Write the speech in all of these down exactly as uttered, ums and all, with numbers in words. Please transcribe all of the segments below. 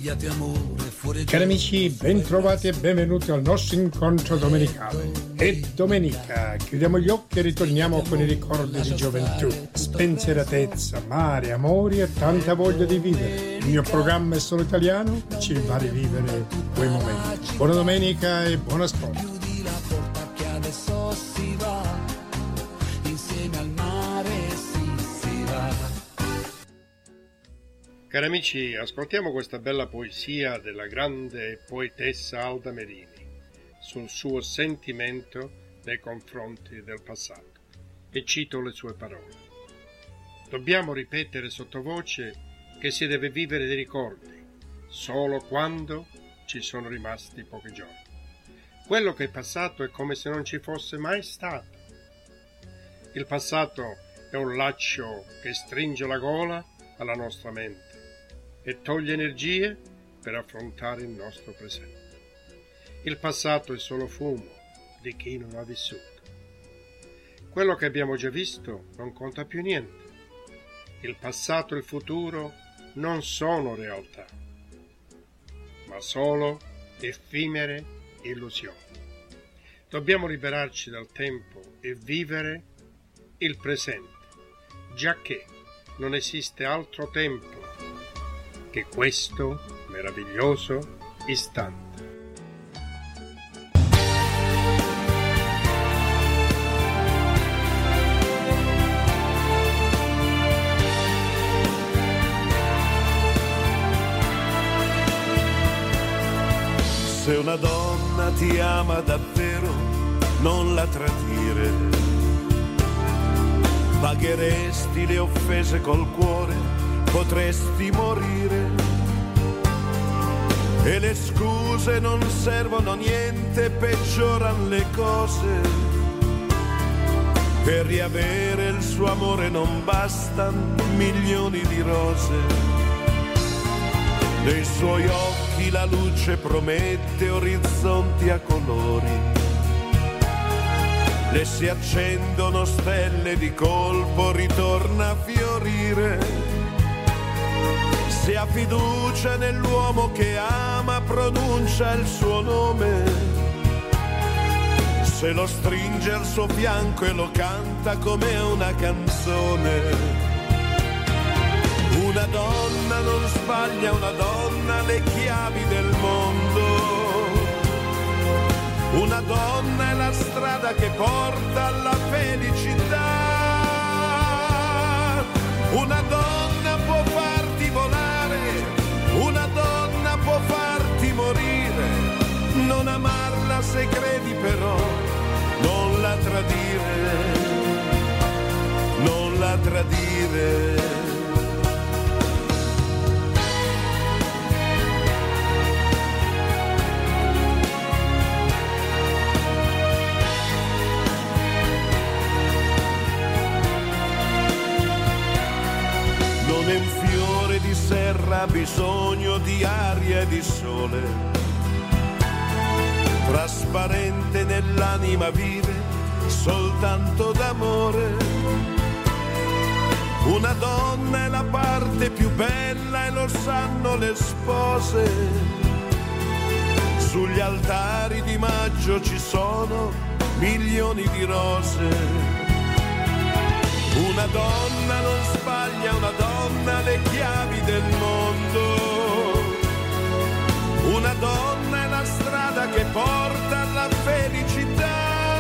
svegliati amore fuori. Cari amici, ben trovati e benvenuti al nostro incontro domenicale. È domenica, chiudiamo gli occhi e ritorniamo con i ricordi di gioventù, spensieratezza, mare, amori e tanta voglia di vivere. Il mio programma è solo italiano, ci va a rivivere quei momenti. Buona domenica e buon ascolto. Chiudi la porta che adesso si va, insieme al mare si, si va. Cari amici, ascoltiamo questa bella poesia della grande poetessa Alda Merini sul suo sentimento nei confronti del passato, e cito le sue parole. Dobbiamo ripetere sottovoce che si deve vivere dei ricordi solo quando ci sono rimasti pochi giorni. Quello che è passato è come se non ci fosse mai stato. Il passato è un laccio che stringe la gola alla nostra mente e toglie energie per affrontare il nostro presente. Il passato è solo fumo di chi non ha vissuto. Quello che abbiamo già visto non conta più niente. Il passato e il futuro non sono realtà, ma solo effimere illusioni. Dobbiamo liberarci dal tempo e vivere il presente, giacché non esiste altro tempo che questo meraviglioso istante. Se una donna ti ama davvero, non la tradire. Pagheresti le offese col cuore, potresti morire. E le scuse non servono a niente, peggioran le cose. Per riavere il suo amore non bastano milioni di rose. Nei suoi occhi la luce promette orizzonti a colori. Le si accendono stelle di colpo, ritorna a fiorire. Se ha fiducia nell'uomo che ama, pronuncia il suo nome. Se lo stringe al suo fianco e lo canta come una canzone. Una donna non sbaglia, una donna le chiavi del mondo. Una donna è la strada che porta alla felicità. Una donna può farti volare, una donna può farti morire. Non amarla se credi però, non la tradire, non la tradire. Non è un fiore di serra, ha bisogno di aria e di sole. Trasparente nell'anima vive soltanto d'amore. Una donna è la parte più bella e lo sanno le spose. Sugli altari di maggio ci sono milioni di rose. Una donna non sbaglia, una donna le chiavi del mondo. Una donna è la strada che porta alla felicità.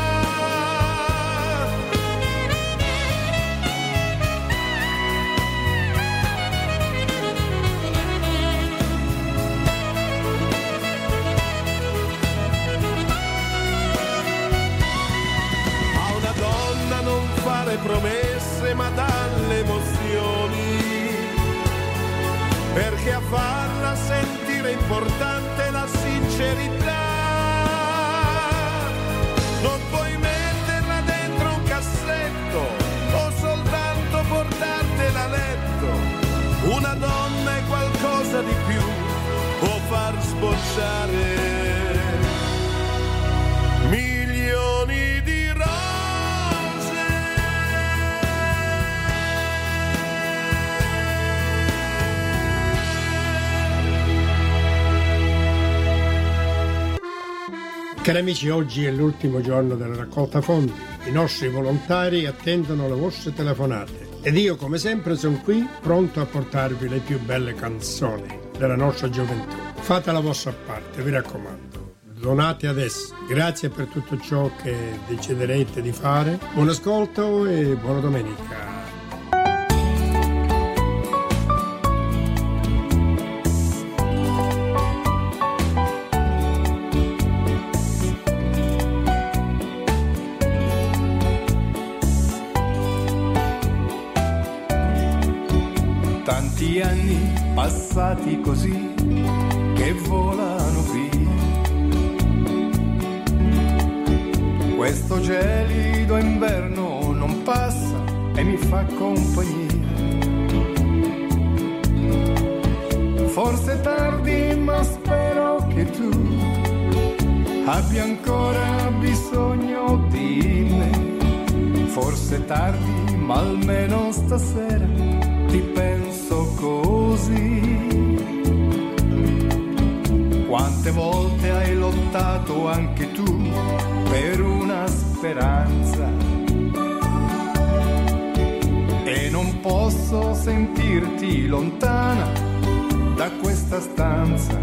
A una donna non fare promesse ma dalle emozioni, perché a farla sentire importante la sincerità. Non puoi metterla dentro un cassetto o soltanto portartela a letto. Una donna è qualcosa di più, può far sbocciare milioni di rose. Cari amici, oggi è l'ultimo giorno della raccolta fondi. I nostri volontari attendono le vostre telefonate ed io, come sempre, sono qui pronto a portarvi le più belle canzoni della nostra gioventù. Fate la vostra parte, vi raccomando. Donate adesso. Grazie per tutto ciò che deciderete di fare. Buon ascolto e buona domenica. Tanti anni passati così che volano via, questo gelido inverno non passa e mi fa compagnia. Forse è tardi ma spero che tu abbia ancora bisogno di me. Forse è tardi ma almeno stasera ti penso così. Quante volte hai lottato anche tu per una speranza e non posso sentirti lontana da questa stanza.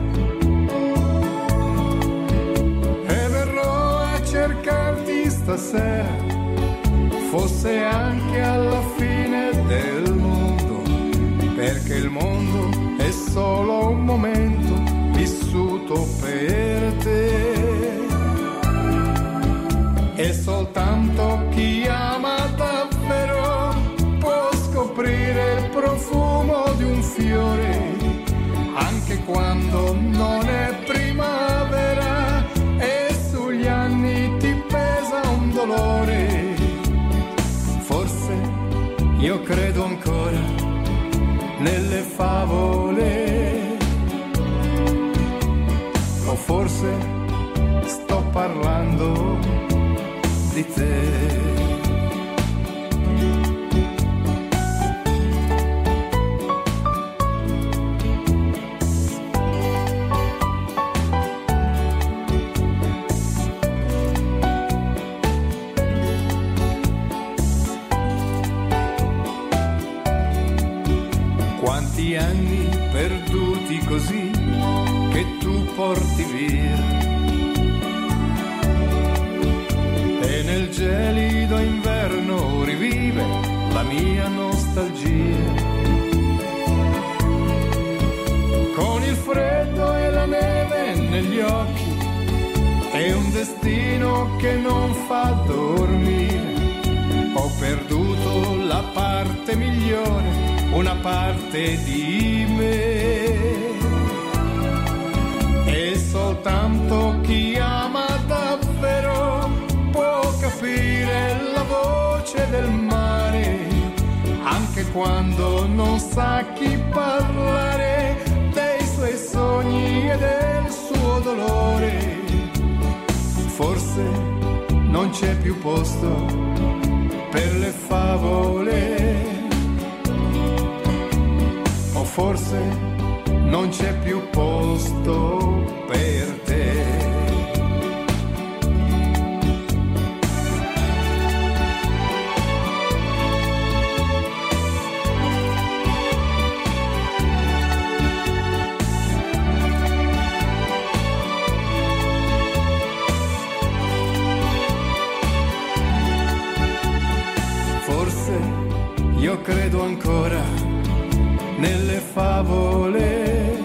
E verrò a cercarti stasera, fosse anche alla fine del mondo, perché il mondo è solo un momento vissuto per te. E soltanto chi ama davvero può scoprire il profumo di un fiore, anche quando non è primavera e sugli anni ti pesa un dolore. Forse io credo ancora nelle favole, o forse sto parlando di te. Quanti anni perduti così che tu porti via, e nel gelido inverno rivive la mia nostalgia. Con il freddo e la neve negli occhi e un destino che non fa dormire, ho perduto la parte migliore, una parte di me. E soltanto chi ama davvero può capire la voce del mare, anche quando non sa chi parlare dei suoi sogni e del suo dolore. Forse non c'è più posto per le favole, o forse non c'è più posto per te. Forse io credo ancora nelle favole,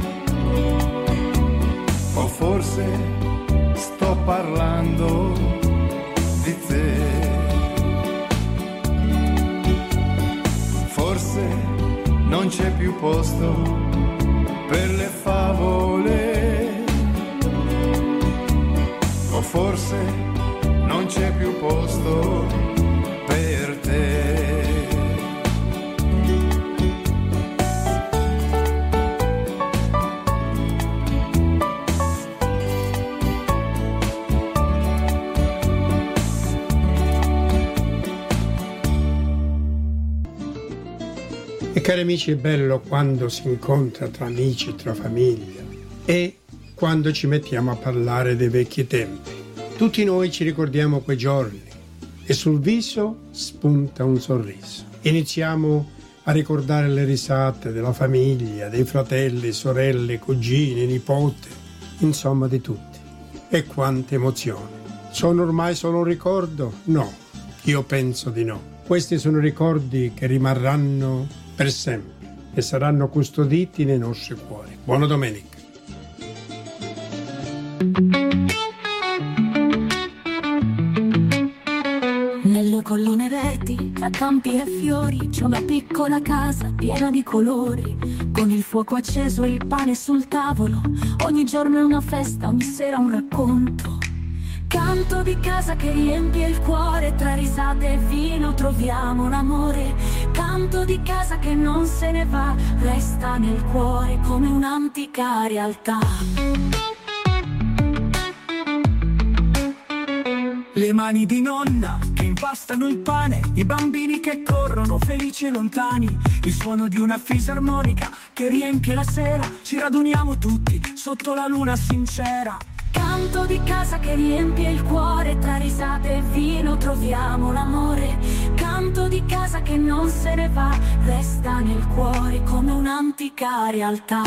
o forse sto parlando di te. Forse non c'è più posto per le favole, o forse non c'è più posto per te. E cari amici, è bello quando si incontra tra amici, tra famiglia, e quando ci mettiamo a parlare dei vecchi tempi. Tutti noi ci ricordiamo quei giorni e sul viso spunta un sorriso. Iniziamo a ricordare le risate della famiglia, dei fratelli, sorelle, cugini, nipote, insomma di tutti. E quante emozioni. Sono ormai solo un ricordo? No, io penso di no. Questi sono ricordi che rimarranno per sempre e saranno custoditi nei nostri cuori. Buona domenica. Nelle colline verdi, tra campi e fiori, c'è una piccola casa piena di colori, con il fuoco acceso e il pane sul tavolo. Ogni giorno è una festa, ogni sera un racconto. Canto di casa che riempie il cuore, tra risate e vino troviamo l'amore. Canto di casa che non se ne va, resta nel cuore come un'antica realtà. Le mani di nonna che impastano il pane, i bambini che corrono felici e lontani, il suono di una fisarmonica che riempie la sera, ci raduniamo tutti sotto la luna sincera. Canto di casa che riempie il cuore, tra risate e vino troviamo l'amore. Canto di casa che non se ne va, resta nel cuore come un'antica realtà.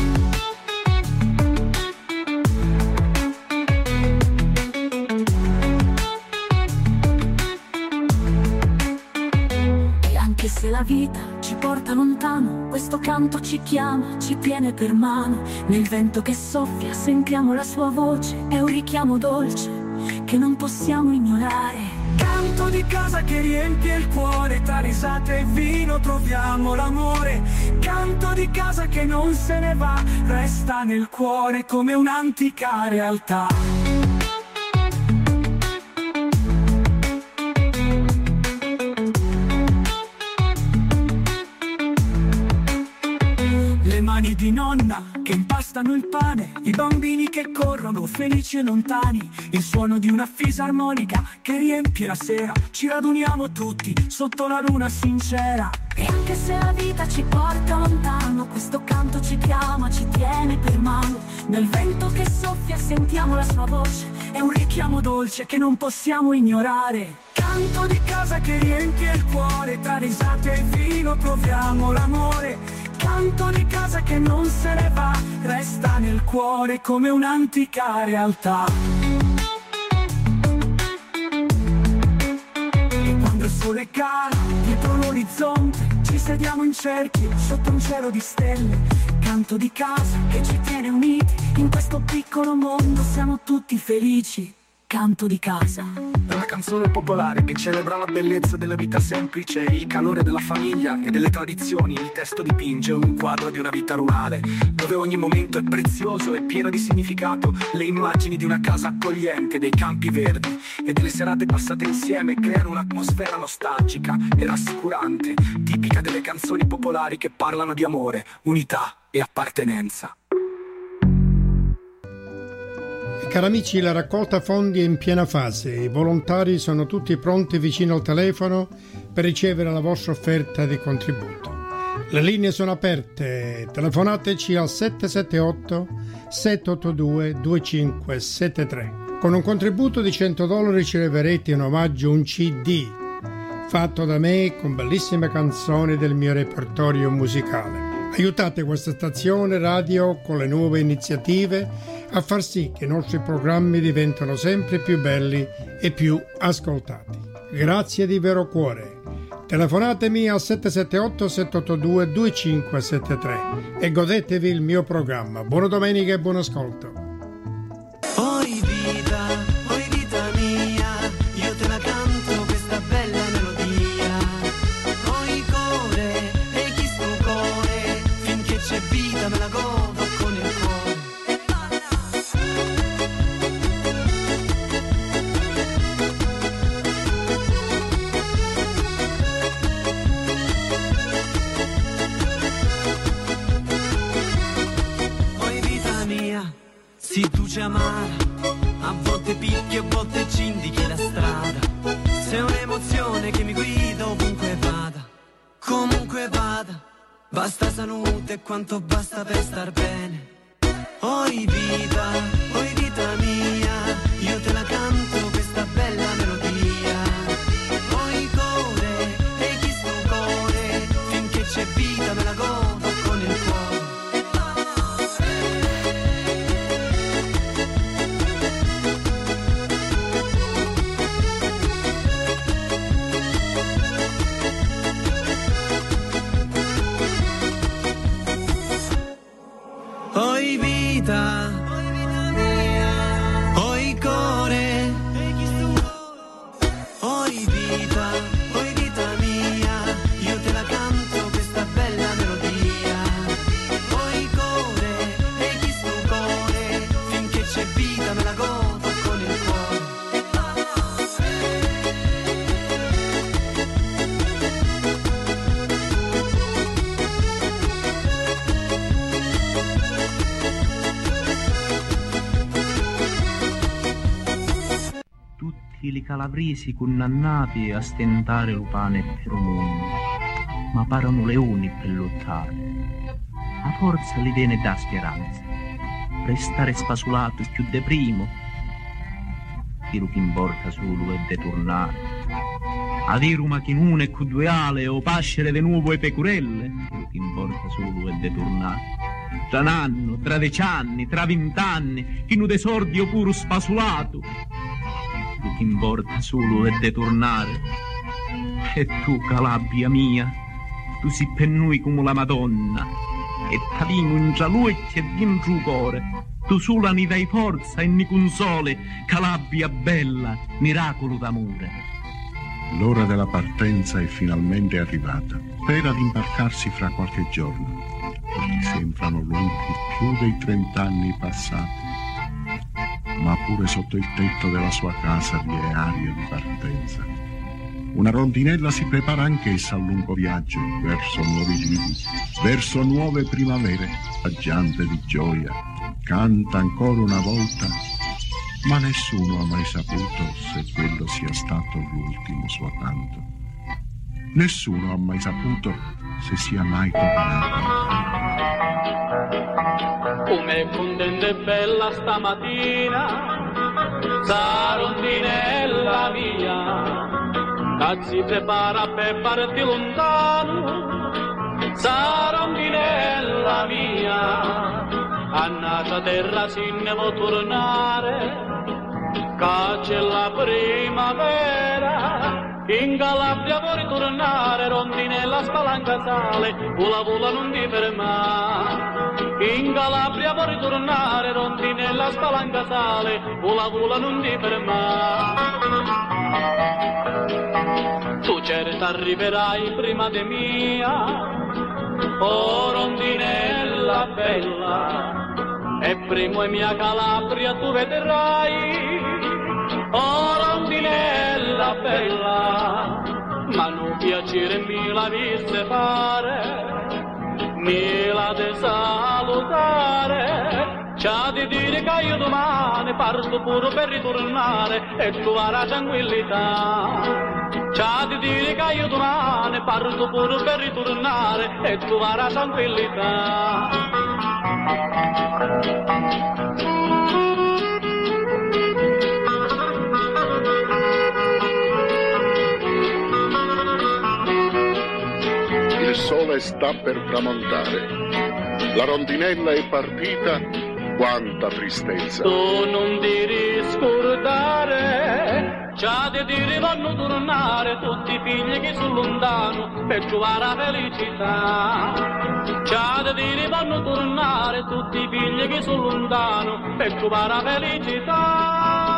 E se la vita ci porta lontano, questo canto ci chiama, ci tiene per mano. Nel vento che soffia sentiamo la sua voce, è un richiamo dolce che non possiamo ignorare. Canto di casa che riempie il cuore, tra risate e vino troviamo l'amore. Canto di casa che non se ne va, resta nel cuore come un'antica realtà. Mani di nonna che impastano il pane, i bambini che corrono felici e lontani, il suono di una fisarmonica che riempie la sera, ci raduniamo tutti sotto la luna sincera. E anche se la vita ci porta lontano, questo canto ci chiama, ci tiene per mano. Nel vento che soffia sentiamo la sua voce, è un richiamo dolce che non possiamo ignorare. Canto di casa che riempie il cuore, tra risate e vino troviamo l'amore. Canto di casa che non se ne va, resta nel cuore come un'antica realtà. E quando il sole cala dietro l'orizzonte, ci sediamo in cerchio sotto un cielo di stelle. Canto di casa che ci tiene uniti, in questo piccolo mondo siamo tutti felici. Canto di casa. È una canzone popolare che celebra la bellezza della vita semplice, il calore della famiglia e delle tradizioni. Il testo dipinge un quadro di una vita rurale, dove ogni momento è prezioso e pieno di significato. Le immagini di una casa accogliente, dei campi verdi e delle serate passate insieme creano un'atmosfera nostalgica e rassicurante, tipica delle canzoni popolari che parlano di amore, unità e appartenenza. Cari amici, la raccolta fondi è in piena fase. I volontari sono tutti pronti vicino al telefono per ricevere la vostra offerta di contributo. Le linee sono aperte. Telefonateci al sette sette otto sette otto due due cinque sette tre. Con un contributo di cento dollari riceverete in omaggio un C D fatto da me con bellissime canzoni del mio repertorio musicale. Aiutate questa stazione radio con le nuove iniziative a far sì che i nostri programmi diventano sempre più belli e più ascoltati. Grazie di vero cuore. Telefonatemi al sette sette otto sette otto due due cinque sette tre e godetevi il mio programma. Buona domenica e buon ascolto. Oi vita, oi vita mia, io te la canto questa bella melodia. Oi core, e chi sto core, finché c'è vita me la godo con il cuore. Si tu ci amara, a volte picchi, a volte ci indichi la strada. Sei un'emozione che mi guida ovunque vada, comunque vada. Basta salute quanto basta per star bene. Oi vita, oi vita mia, io te la canto questa bella melodia. Oi core, e chi sto core, finché c'è vita me la godo con il cuore. Oi vita, oi core, oi vita, oi vita mia, io te la canto questa bella melodia. Oi core, e chi sto core, finché c'è vita me la godo con il cuore. Tutti i calabresi connannati a stentare lupane e peromondi, ma parano leoni per lottare. A forza li viene da speranza, restare spasulato più de primo. Tiro che importa solo è de tornare. A dire una chinune e con due ale o pascere de nuovo e pecorelle, tiro che importa solo è de tornare. Tra un anno, tra dieci anni, tra vent'anni, chi nu de sordi o puro spasulato. Che importa solo è de tornare. E tu, Calabria mia, tu si per noi come la Madonna, e t'avimo in gialucci e dentro il cuore. Tu sola ni dai forza e ni console, Calabria bella, miracolo d'amore. L'ora della partenza è finalmente arrivata. Spera di imbarcarsi fra qualche giorno, perché sembrano lunghi più dei trent'anni passati. Ma pure sotto il tetto della sua casa vi è aria di partenza. Una rondinella si prepara anch'essa al lungo viaggio verso nuovi lidi, verso nuove primavere, aggiante di gioia. Canta ancora una volta, ma nessuno ha mai saputo se quello sia stato l'ultimo suo canto. Nessuno ha mai saputo se sia mai tornata. Come contenta e bella stamattina, sta rondinella mia, che si prepara per parti lontano. Sta rondinella mia, a nata terra si ne può tornare, che c'è la primavera. In Calabria vuoi ritornare, rondinella spalanca sale, vola vola non ti fermare. In Calabria vuoi ritornare, rondinella spalanca sale, vola vola non ti fermare. Tu certo arriverai prima di mia, oh rondinella bella, e primo è mia Calabria tu vedrai. Oh rondinella bella, ma non piacere mi la viste fare, mi la de salutare. C'ha di dire che io domani parto pure per ritornare e trovare tranquillità. C'ha di dire che io domani parto pure per ritornare e trovare tranquillità. Il sole sta per tramontare, la rondinella è partita, quanta tristezza. Tu non ti riscordare, c'ha di dire vanno tornare tutti i figli che sono lontano per trovare la felicità. C'ha di dire vanno tornare tutti i figli che sono lontano per trovare la felicità.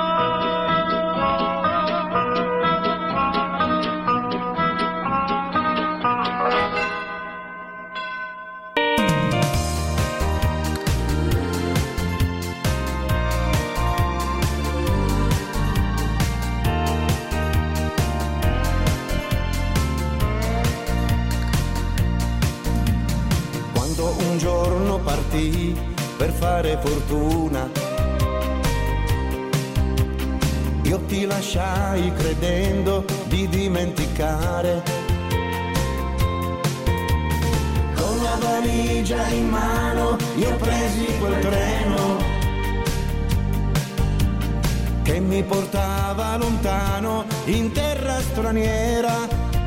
Un giorno partì per fare fortuna, io ti lasciai credendo di dimenticare, con la valigia in mano io presi quel treno che mi portava lontano in terra straniera.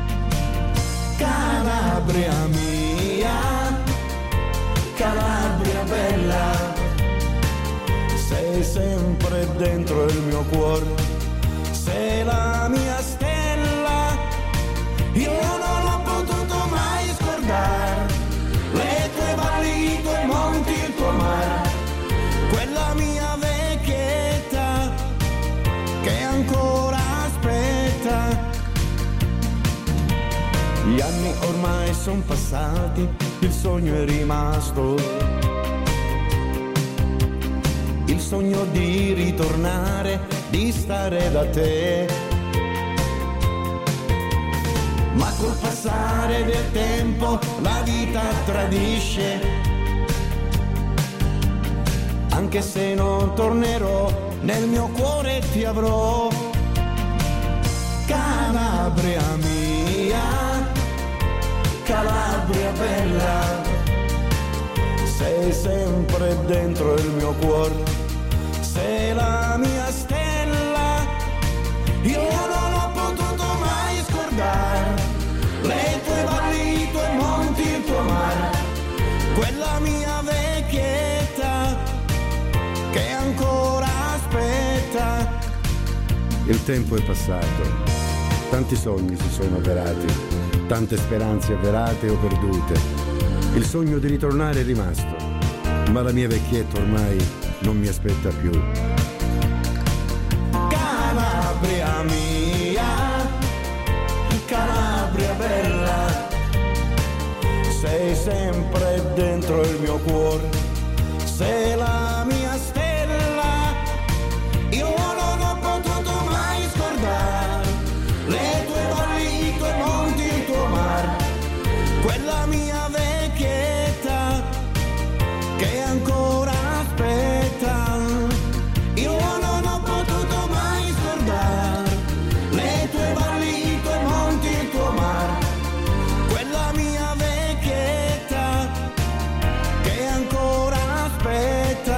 Calabria mia, Calabria bella, sei sempre dentro il mio cuore, sei la mia stella, io non l'ho potuto mai scordare, le tue valli, i tuoi monti, il tuo mare, quella mia vecchietta che ancora aspetta. Gli anni ormai son passati, il sogno è rimasto, il sogno di ritornare, di stare da te. Ma col passare del tempo la vita tradisce, anche se non tornerò, nel mio cuore ti avrò. Calabria mia, Calabria bella, sei sempre dentro il mio cuore, sei la mia stella, io non l'ho potuto mai scordare, le tue valli, i tuoi monti, il tuo mare, quella mia vecchietta che ancora aspetta. Il tempo è passato, tanti sogni si sono avverati, tante speranze avverate o perdute. Il sogno di ritornare è rimasto, ma la mia vecchietta ormai non mi aspetta più. Calabria mia, Calabria bella, sei sempre dentro il mio cuore, sei la mia stella, io non ho potuto mai scordare, le tue valli, i tuoi monti, il tuo mare, quella mia vecchietta che ancora aspetta, io non ho potuto mai scordare, le tue valli, i tuoi monti, il tuo mare, quella mia vecchietta che ancora aspetta.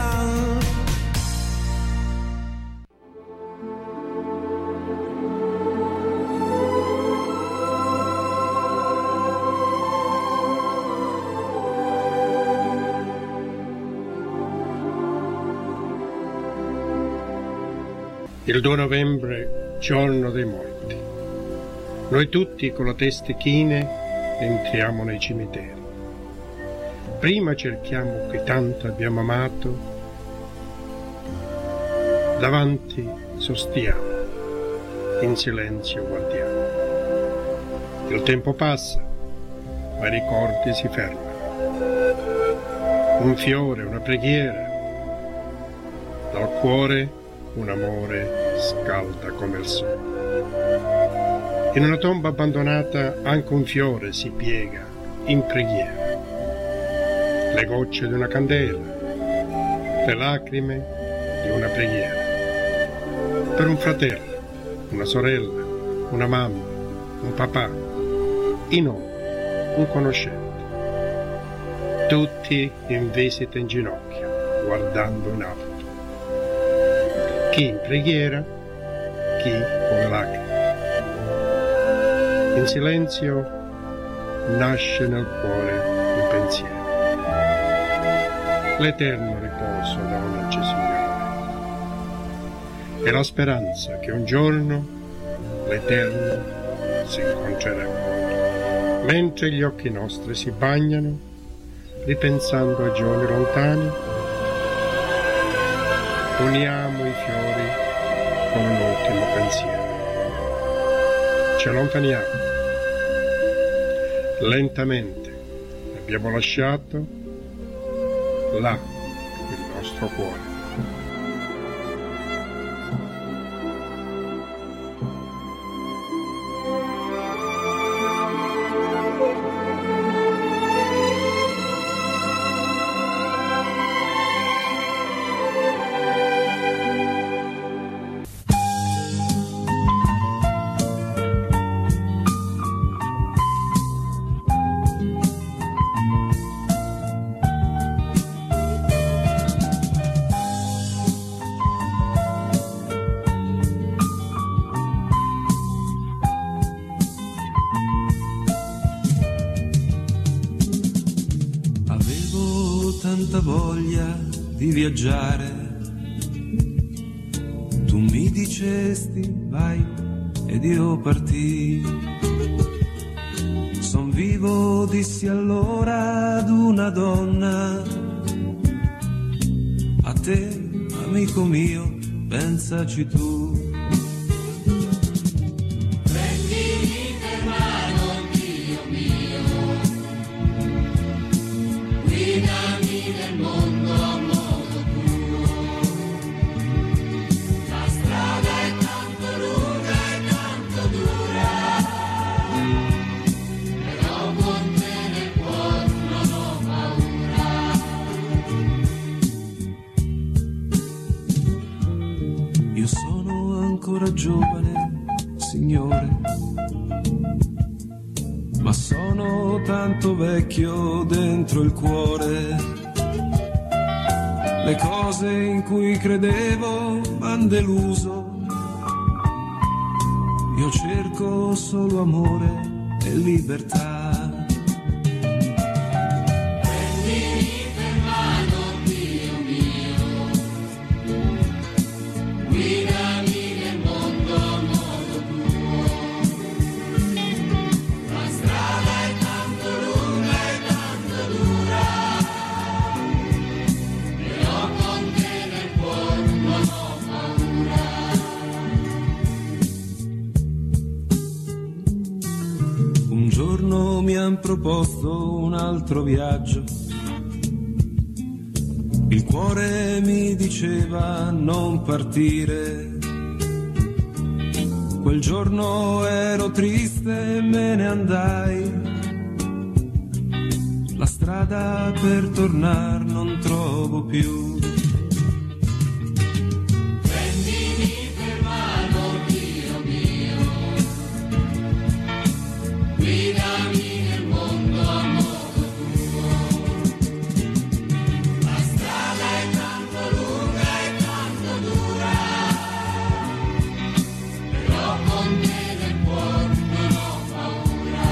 Il due novembre, giorno dei morti. Noi tutti con le teste chine entriamo nei cimiteri. Prima cerchiamo chi tanto abbiamo amato, davanti sostiamo, in silenzio guardiamo. Il tempo passa, ma i ricordi si fermano. Un fiore, una preghiera, dal cuore un amore scalda come il sole. In una tomba abbandonata anche un fiore si piega in preghiera. Le gocce di una candela, le lacrime di una preghiera. Per un fratello, una sorella, una mamma, un papà, in nomi, un conoscente. Tutti in visita in ginocchio, guardando in alto. Chi in preghiera, chi con le lacrime. In silenzio nasce nel cuore un pensiero. L'eterno riposo donaci, Signore. E la speranza che un giorno l'Eterno si incontrerà. Mentre gli occhi nostri si bagnano, ripensando ai giorni lontani, uniamo i fiori con un ultimo pensiero. Ci allontaniamo. Lentamente abbiamo lasciato là il nostro cuore. Avevo tanta voglia di viaggiare, tu mi dicesti vai ed io partii. Son vivo, dissi allora ad una donna, a te, amico mio, pensaci tu. Prendimi per mano, Dio mio, guidami nel mondo a modo tuo. La strada è tanto lunga e tanto dura, però con te nel cuore non ho paura. Io sono ancora giovane, Signore, ma sono tanto vecchio dentro il cuore. Le cose in cui credevo m'han deluso. Io cerco solo amore e libertà. Prendimi per mano, Dio mio, guidami nel mondo a modo tuo. La strada è tanto lunga e tanto dura, però con te nel cuore non ho paura. Un giorno mi han proposto un altro viaggio. Il cuore mi diceva non partire. Quel giorno ero triste e me ne andai. La strada per tornar non trovo più. Prendimi per mano, Dio mio, guidami nel mondo a modo tuo. La strada è tanto lunga e tanto dura, però con te nel cuore non ho paura.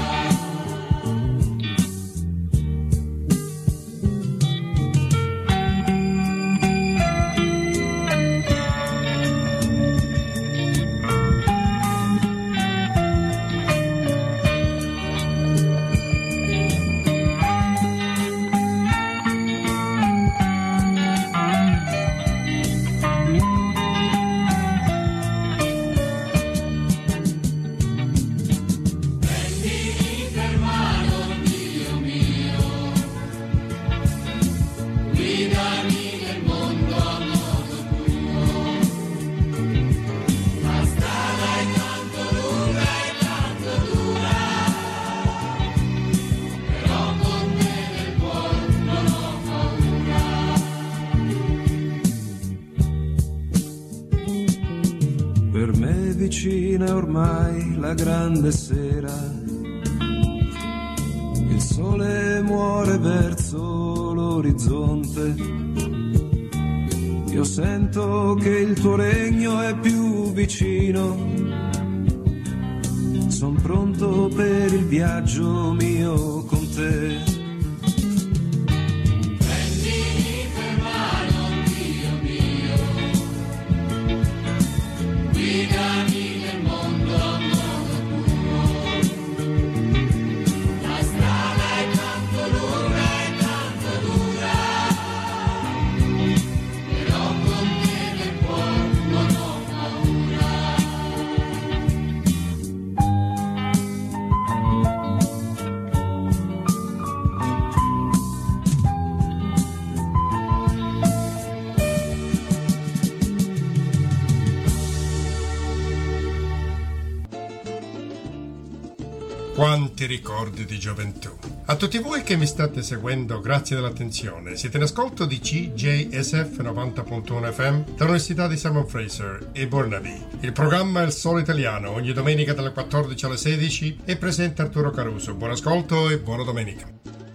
Prendimi per mano, Dio mio, guidami nel mondo a modo tuo. La strada è tanto lunga e tanto dura, però con te nel cuore non ho paura. Per me vicina è ormai la grande sera. Il sole muore verso l'orizzonte. Io sento che il tuo regno è più vicino. Son pronto per il viaggio mio con te. Prendimi per mano, Dio mio, guidami nel mondo a modo tuo. La strada è tanto lunga e tanto dura, però con te nel cuore non ho paura. Quanti ricordi di gioventù. A tutti voi che mi state seguendo, grazie dell'attenzione. Siete in ascolto di C J S F novanta punto uno F M dall'Università di Simon Fraser e Burnaby. Il programma è Il Solo Italiano, ogni domenica dalle quattordici alle sedici, e presenta Arturo Caruso. Buon ascolto e buona domenica.